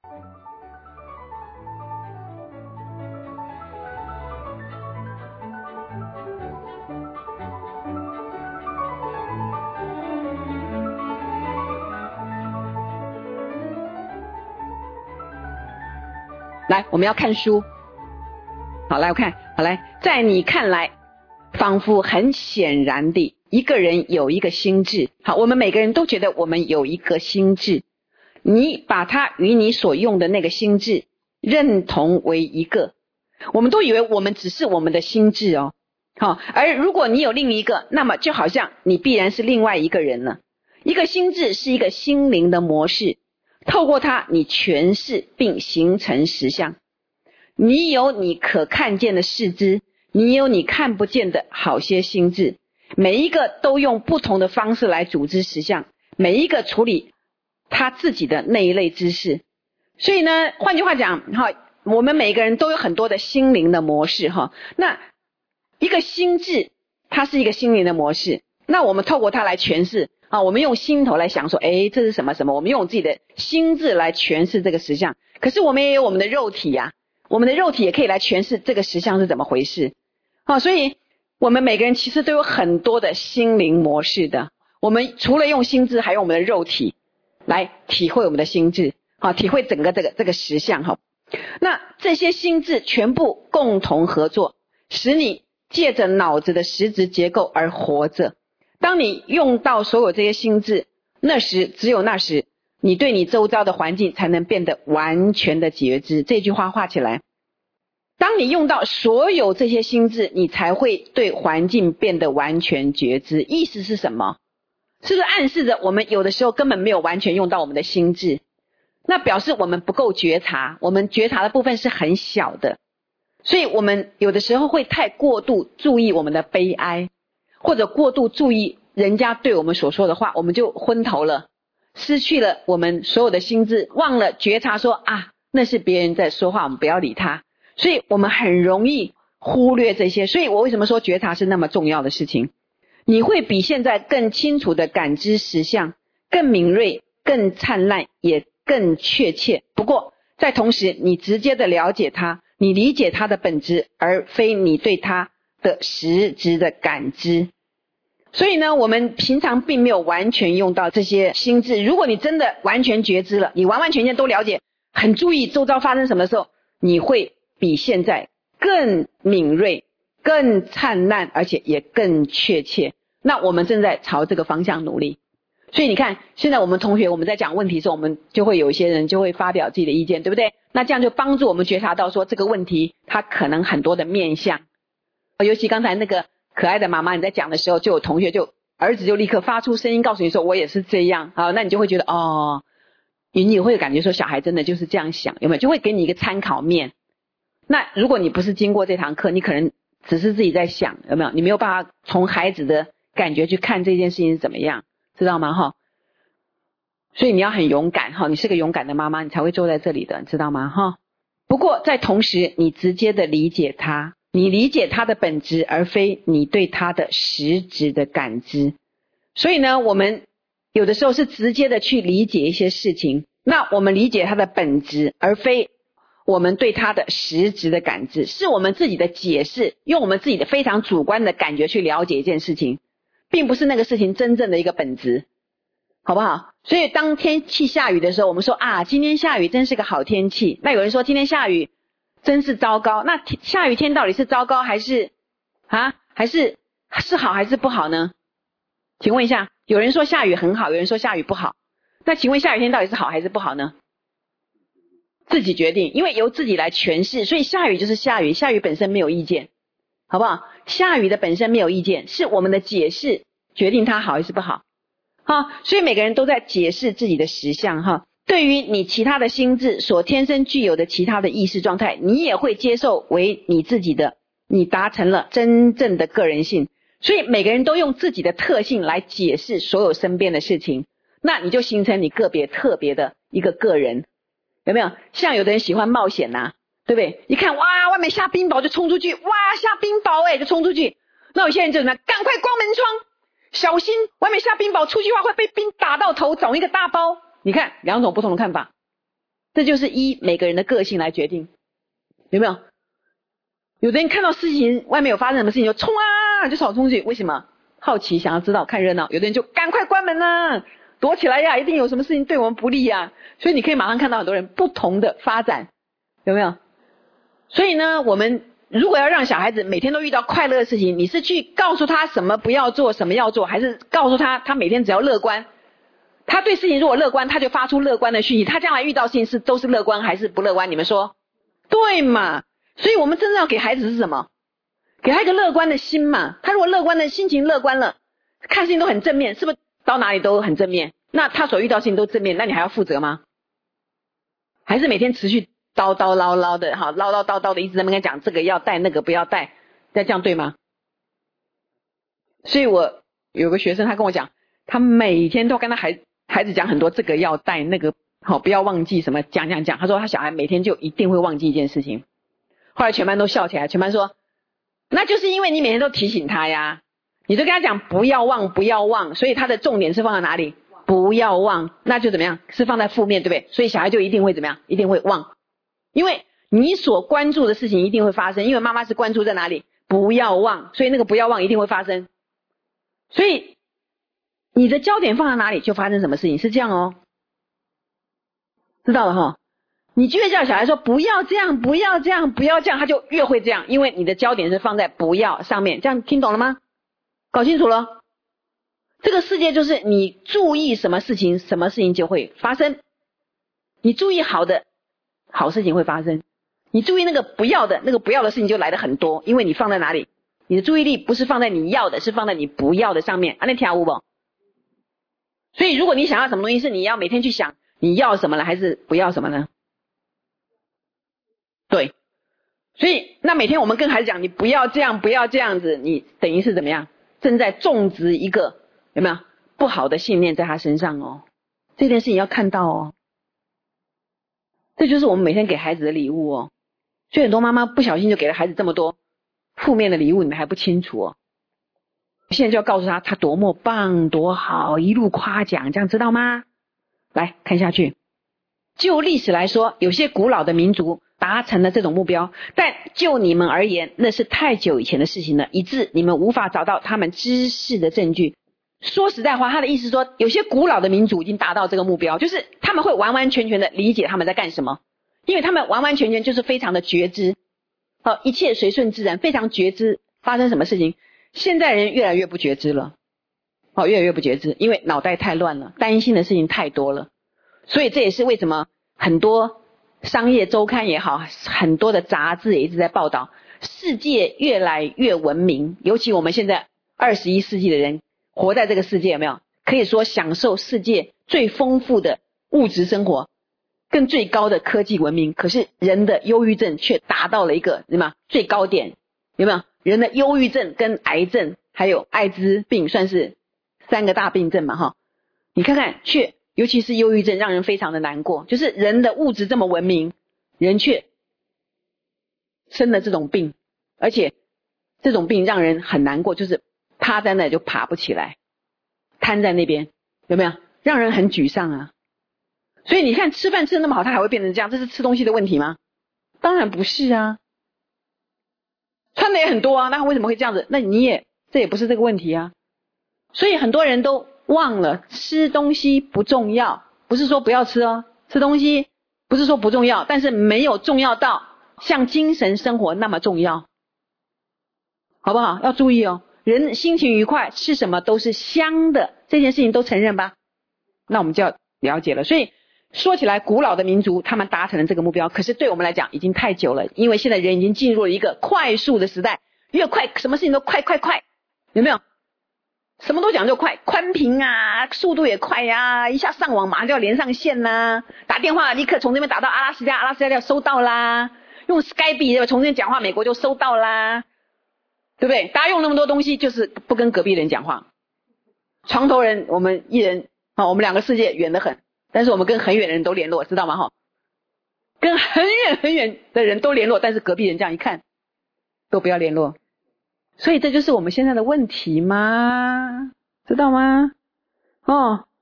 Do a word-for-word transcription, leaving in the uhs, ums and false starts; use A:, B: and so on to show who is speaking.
A: 来，我们要看书。好，来我看，好来，在你看来，仿佛很显然地，一个人有一个心智。好，我们每个人都觉得我们有一个心智，你把它与你所用的那个心智认同为一个，我们都以为我们只是我们的心智哦。好，而如果你有另一个，那么就好像你必然是另外一个人了。一个心智是一个心灵的模式，透过它你诠释并形成实相。你有你可看见的视知，你有你看不见的好些心智，每一个都用不同的方式来组织实相，每一个处理他自己的那一类知识。所以呢，换句话讲，我们每个人都有很多的心灵的模式。那一个心智它是一个心灵的模式，那我们透过它来诠释，我们用心头来想说，诶，这是什么什么，我们用自己的心智来诠释这个实相。可是我们也有我们的肉体呀、啊，我们的肉体也可以来诠释这个实相是怎么回事。好，所以我们每个人其实都有很多的心灵模式的。我们除了用心智，还用我们的肉体来体会我们的心智，好，体会整个这个这个实相哈。那这些心智全部共同合作，使你借着脑子的实质结构而活着。当你用到所有这些心智，那时只有那时，你对你周遭的环境才能变得完全的觉知。这句话画起来。当你用到所有这些心智，你才会对环境变得完全觉知。意思是什么？是不是暗示着我们有的时候根本没有完全用到我们的心智？那表示我们不够觉察，我们觉察的部分是很小的。所以我们有的时候会太过度注意我们的悲哀，或者过度注意人家对我们所说的话，我们就昏头了，失去了我们所有的心智，忘了觉察说啊，那是别人在说话，我们不要理他。所以我们很容易忽略这些。所以我为什么说觉察是那么重要的事情？你会比现在更清楚的感知实相，更敏锐，更灿烂，也更确切。不过在同时，你直接的了解它，你理解它的本质，而非你对它的实质的感知。所以呢，我们平常并没有完全用到这些心智。如果你真的完全觉知了，你完完全全都了解，很注意周遭发生什么的时候，你会比现在更敏锐，更灿烂，而且也更确切。那我们正在朝这个方向努力。所以你看，现在我们同学我们在讲问题的时候，我们就会有一些人就会发表自己的意见，对不对？那这样就帮助我们觉察到说这个问题它可能很多的面向。尤其刚才那个可爱的妈妈你在讲的时候，就有同学就儿子就立刻发出声音告诉你说我也是这样。好，那你就会觉得哦，你你会感觉说小孩真的就是这样想，有没有？就会给你一个参考面。那如果你不是经过这堂课，你可能只是自己在想，有没有？你没有办法从孩子的感觉去看这件事情是怎么样，知道吗？哈，所以你要很勇敢哈，你是个勇敢的妈妈，你才会坐在这里的，知道吗？哈。不过在同时，你直接的理解它，你理解它的本质，而非你对它的实质的感知。所以呢，我们有的时候是直接的去理解一些事情，那我们理解它的本质，而非我们对它的实质的感知，是我们自己的解释，用我们自己的非常主观的感觉去了解一件事情，并不是那个事情真正的一个本质，好不好？所以当天气下雨的时候，我们说啊，今天下雨真是个好天气。那有人说今天下雨真是糟糕，那下雨天到底是糟糕还是啊，还是是好还是不好呢？请问一下，有人说下雨很好，有人说下雨不好，那请问下雨天到底是好还是不好呢？自己决定，因为由自己来诠释，所以下雨就是下雨，下雨本身没有意见，好不好？下雨的本身没有意见，是我们的解释决定它好还是不好。好，所以每个人都在解释自己的实相哈。对于你其他的心智所天生具有的其他的意识状态，你也会接受为你自己的，你达成了真正的个人性。所以每个人都用自己的特性来解释所有身边的事情，那你就形成你个别特别的一个个人。有没有？像有的人喜欢冒险啊，对不对？一看哇，外面下冰雹就冲出去，哇，下冰雹哎，就冲出去。那有些人就呢，赶快关门窗，小心外面下冰雹，出去的话会被冰打到头，肿一个大包。你看两种不同的看法。 这就是依每个人的个性来决定，有没有？有的人看到事情外面有发生什么事情就冲啊，就跑冲去，为什么？好奇，想要知道，看热闹。有的人就赶快关门啊，躲起来呀，一定有什么事情对我们不利呀。所以你可以马上看到很多人不同的发展，有没有？所以呢，我们如果要让小孩子每天都遇到快乐的事情，你是去告诉他什么不要做，什么要做，还是告诉他他每天只要乐观？他对事情如果乐观，他就发出乐观的讯息，他将来遇到事情是都是乐观还是不乐观？你们说对嘛？所以我们真正要给孩子是什么？给他一个乐观的心嘛。他如果乐观的心情乐观了，看事情都很正面，是不是到哪里都很正面？那他所遇到事情都正面，那你还要负责吗？还是每天持续叨叨唠唠的，好唠唠叨叨的一直在那边讲这个要带那个不要带，那这样对吗？所以我有个学生他跟我讲，他每天都跟他孩孩子讲很多这个要带那个好不要忘记什么讲讲讲，他说他小孩每天就一定会忘记一件事情。后来全班都笑起来，全班说那就是因为你每天都提醒他呀，你就跟他讲不要忘不要忘，所以他的重点是放在哪里？不要忘，那就怎么样？是放在负面，对不对？所以小孩就一定会怎么样？一定会忘，因为你所关注的事情一定会发生，因为妈妈是关注在哪里？不要忘，所以那个不要忘一定会发生。所以你的焦点放在哪里，就发生什么事情，是这样哦，知道了哈？你越叫小孩说不要这样不要这样不要这样，他就越会这样，因为你的焦点是放在不要上面。这样听懂了吗？搞清楚了？这个世界就是你注意什么事情，什么事情就会发生。你注意好的，好事情会发生；你注意那个不要的，那个不要的事情就来的很多，因为你放在哪里？你的注意力不是放在你要的，是放在你不要的上面。啊，那听有没有？所以如果你想要什么东西，是你要每天去想你要什么了，还是不要什么呢？对，所以那每天我们跟孩子讲，你不要这样，不要这样子，你等于是怎么样？正在种植一个有没有不好的信念在他身上哦？这件事情要看到哦。这就是我们每天给孩子的礼物哦。所以很多妈妈不小心就给了孩子这么多负面的礼物，你们还不清楚哦。现在就要告诉他，他多么棒，多好，一路夸奖，这样知道吗？来看下去。就历史来说，有些古老的民族达成了这种目标，但就你们而言，那是太久以前的事情了，以致你们无法找到他们知识的证据。说实在话，他的意思是说，有些古老的民族已经达到这个目标，就是他们会完完全全的理解他们在干什么，因为他们完完全全就是非常的觉知，哦，一切随顺自然，非常觉知发生什么事情。现在人越来越不觉知了，哦，越来越不觉知，因为脑袋太乱了，担心的事情太多了。所以这也是为什么很多商业周刊也好，很多的杂志也一直在报道，世界越来越文明，尤其我们现在二十一世纪的人活在这个世界，有没有？可以说享受世界最丰富的物质生活，更最高的科技文明。可是人的忧郁症却达到了一个什么最高点？有没有？人的忧郁症跟癌症还有艾滋病算是三个大病症嘛，哈。你看看，却尤其是忧郁症让人非常的难过，就是人的物质这么文明，人却生了这种病，而且这种病让人很难过，就是趴在那就爬不起来，瘫在那边，有没有？让人很沮丧啊。所以你看，吃饭吃得那么好，他还会变成这样，这是吃东西的问题吗？当然不是啊。穿的也很多啊，那为什么会这样子？那你也这也不是这个问题啊。所以很多人都忘了，吃东西不重要，不是说不要吃哦，吃东西不是说不重要，但是没有重要到像精神生活那么重要，好不好？要注意哦。人心情愉快，吃什么都是香的，这件事情都承认吧？那我们就要了解了。所以说起来，古老的民族他们达成了这个目标，可是对我们来讲已经太久了，因为现在人已经进入了一个快速的时代，越快什么事情都快快快，有没有？什么都讲究快，宽频啊，速度也快呀、啊，一下上网马上就要连上线啦，打电话立刻从这边打到阿拉斯加，阿拉斯加就要收到啦，用 Skype 从这边讲话美国就收到啦，对不对？大家用那么多东西就是不跟隔壁人讲话，床头人我们一人、哦、我们两个世界远得很，但是我们跟很远的人都联络，知道吗？哈，跟很远很远的人都联络，但是隔壁人这样一看都不要联络。所以这就是我们现在的问题吗？知道吗？哦，